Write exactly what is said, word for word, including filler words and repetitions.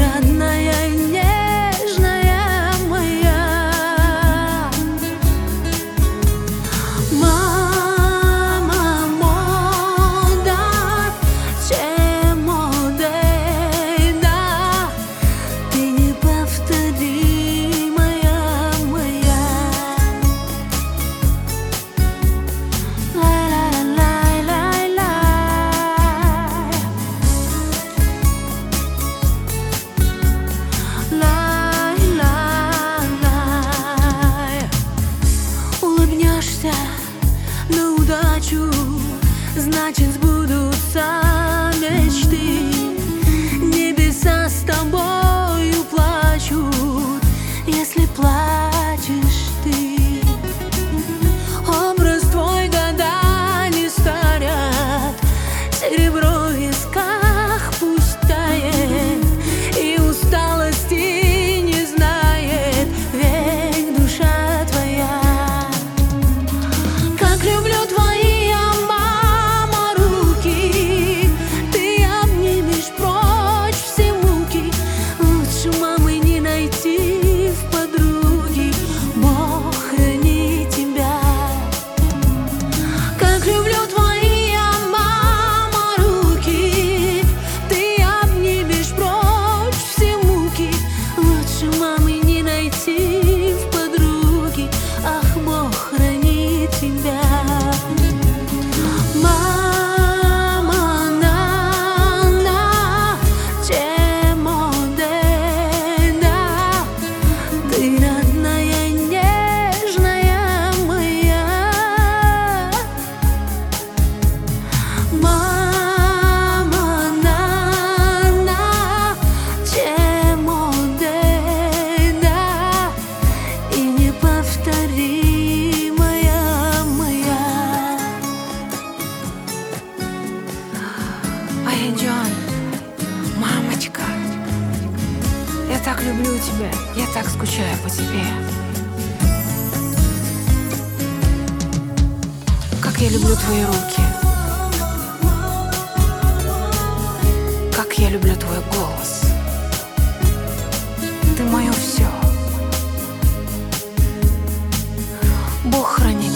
родная, нежная моя. Мама мода, че модена, ты неповторимая моя. Улыбнешься на удачу, значит сбудутся мечты. Небеса с тобою плачут, если плачешь ты. Образ твой года не старят, серебро в висках пусть тает, и усталости не знает век душа твоя. Как люблю твои, я, мама, руки, ты обнимешь прочь все муки. Лучше мамы не найти в подруге, Бог храни тебя. Как люблю твои, я, мама, руки, ты обнимешь прочь все муки. Лучше мамы не найти в подруге, ах, Бог храни тебя. Мама, на, на, че модена, ты родная, нежная моя. Мама, на, на, че модена, и неповторимая моя. Айджон, мамочка, я так люблю тебя, я так скучаю по тебе. Как я люблю твои руки, как я люблю твой голос. Ты мое все. Бог храни